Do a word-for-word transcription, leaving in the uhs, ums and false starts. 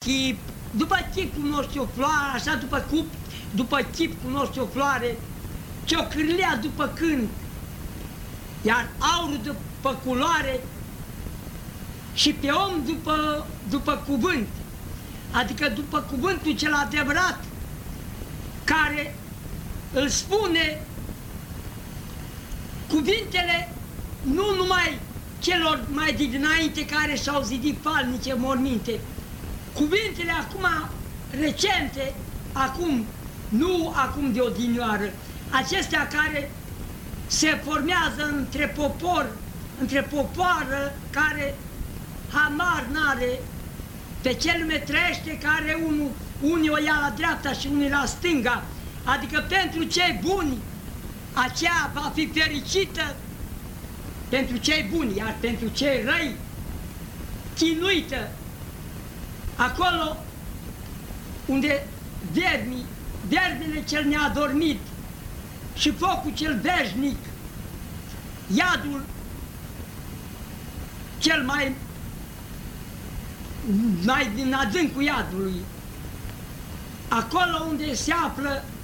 chip, după chip cunoști o floare, așa după cup, după chip cunoști o floare, ce-o cârlea după cânt, iar aurul după culoare și pe om după, după cuvânt, adică după cuvântul cel adevărat, care îl spune cuvintele nu numai celor mai de dinainte care și-au zidit falnice morminte, cuvintele acum recente, acum, nu acum de odinioară, acestea care se formează între popor, între popoară care hamar n-are pe ce lume trăiește, care unul, unii o ia la dreapta și unii la stânga, adică pentru cei buni aceea va fi fericită pentru cei buni, iar pentru cei răi chinuită. Acolo unde vermii, vermile cel neadormit și focul cel veșnic, iadul cel mai, mai din adâncul iadului, acolo unde se află